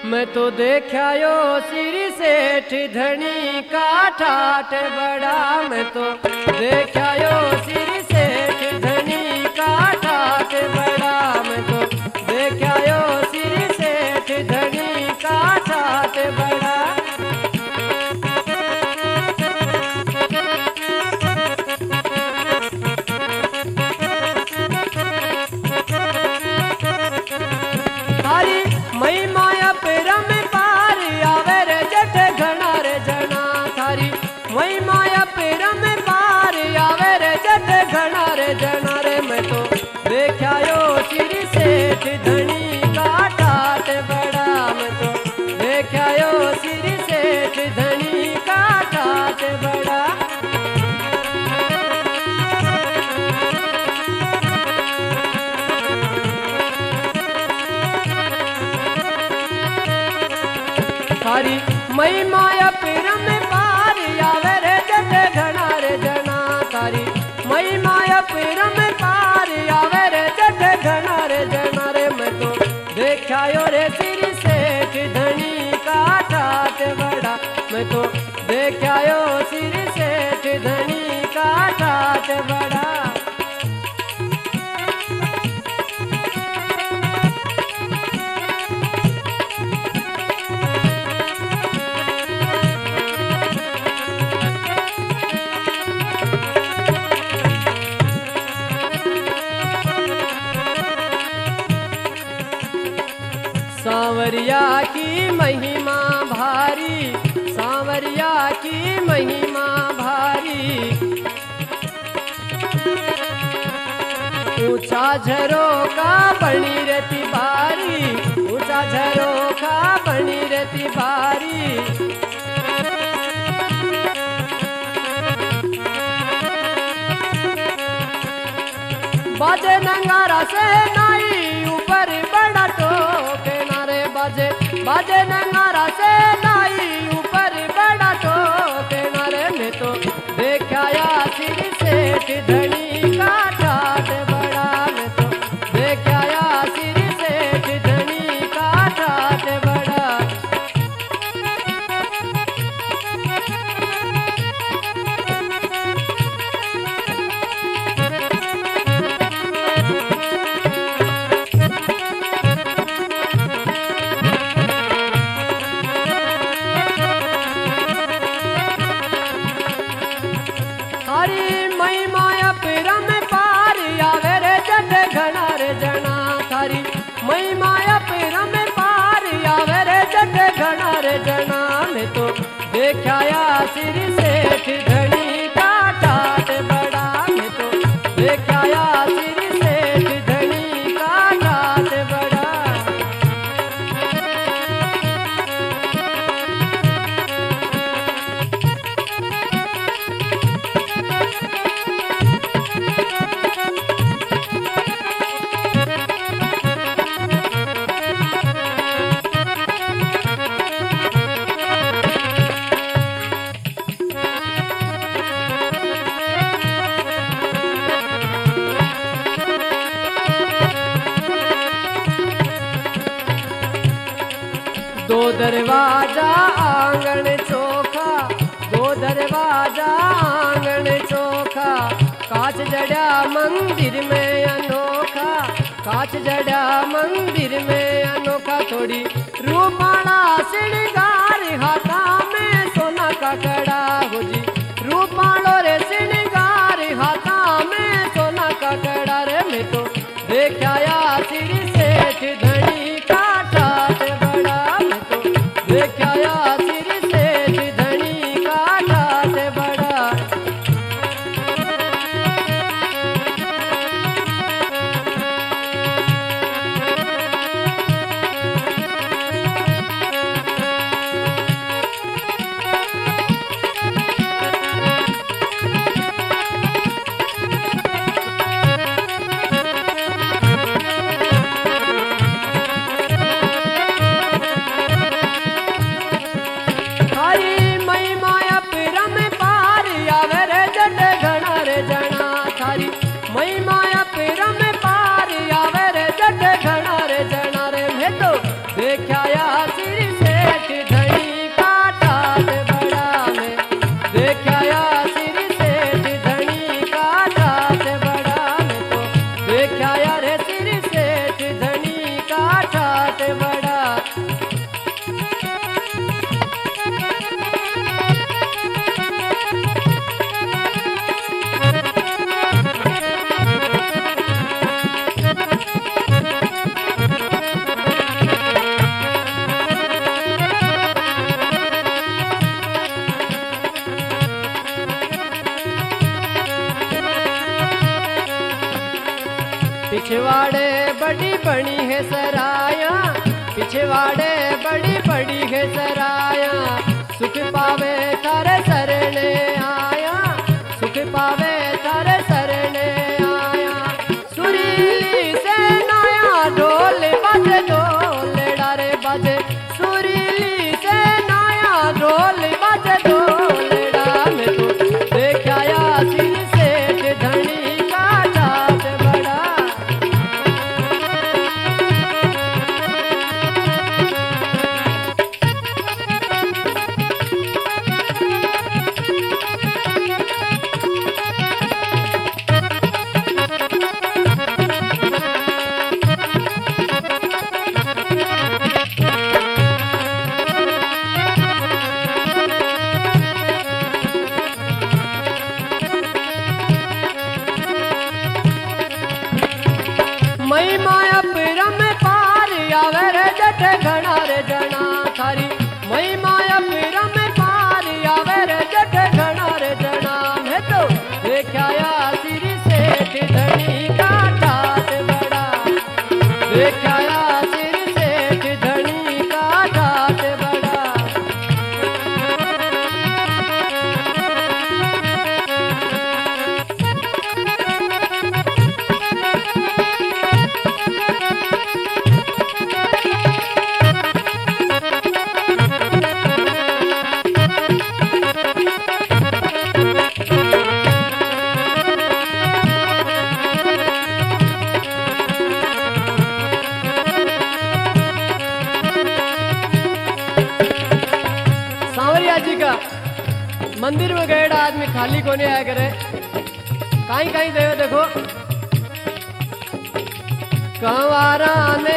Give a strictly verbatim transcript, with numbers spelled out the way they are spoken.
मैं तो देखायो श्री सेठ धनी का ठाठ बड़ा। मैं तो देखायो श्री सेठ धनी का ठाठ बड़ा। मैं तो देखायो श्री सेठ धनी का ठाठ बड़ा। थारी मई माया पेरा में पार आवे रे जट घना रे जना। थारी मई माया पेरा में पार आवे रे जट घना रे जना रे। मैं तो देखायो श्री सेठ धनी का ठाठ बड़ा। मैं तो देखायो श्री सेठ धनी का ठाठ बड़ा। थारी मई माया पेर में पार आवे रे जट घना रे जना। थारी मई माया पेर में पार आवे रे जट घना रे जना रे। मैं तो देखायो रे श्री सेठ धनी का ठाठ बड़ा। मैं तो देखायो श्री सेठ धनी का ठाठ बड़ा। सांवरिया की महिमा भारी, सांवरिया की महिमा भारी। ऊंचा झरोखा बनी रहती बारी, ऊंचा झरोखा बनी रहती बारी। बाजे नंगारा से नाई ऊपर बड़ा टोके नारे। बाजे बाजे नंगारा से नाई ऊपर बड़ा टोके नारे। मैं तो देखाया श्री सेठ धनी का ठाठ बड़ा। मैं तो देखाया श्री सेठ धनी का ठाठ बड़ा। थारी मई माया पेरा में पार आवे रे जट घना रे जना। थारी मई माया पेरा में पार आवे रे जट घना रे जना। मैं तो देखाया श्री सेठ धनी का ठाठ बड़ा। मैं तो देखाया श्री सेठ धनी का ठाठ बड़ा। दो दरवाजा आंगन चोखा, दो दरवाजा आंगन चोखा। कांच जड़ा मंदिर में अनोखा, कांच जड़ा मंदिर में अनोखा। थोड़ी रूपाला श्रृंगार हाथा में सोना का कड़ा हो जी। रूपालो रे श्रृंगार हाथा में सोना का कड़ा रे। मैं तो देखाया श्री सेठ धनी का ठाठ बड़ा। मैं तो देखाया श्री सेठ धनी का ठाठ बड़ा। बड़ी बड़ी है सराया, पिछवाड़े बड़ी बड़ी है सराया, सुख पावे थारे सरने आया, सुख पावे थारे सरने आया। सुरीली से नया ढोल बजे, ढोल डारे बजे, सुरीली से नया ढोल बजे, ढोल डाले तो देखाया सिर सेठ धनी का जात बड़ा। मई माया पिरम पार आवे रे जठ घना रे जना थारी, मई माया पिरम पार आवे रे जठ घना रे जना। मैं तो देखाया सिर सेठ धनी का ठाट बड़ा, देखाया सिर सेठ धनी का ठाट बड़ा। सांवरिया जी का मंदिर में गए आदमी खाली को नहीं आया करे, कहीं कहीं देवे देखो कंवारा ने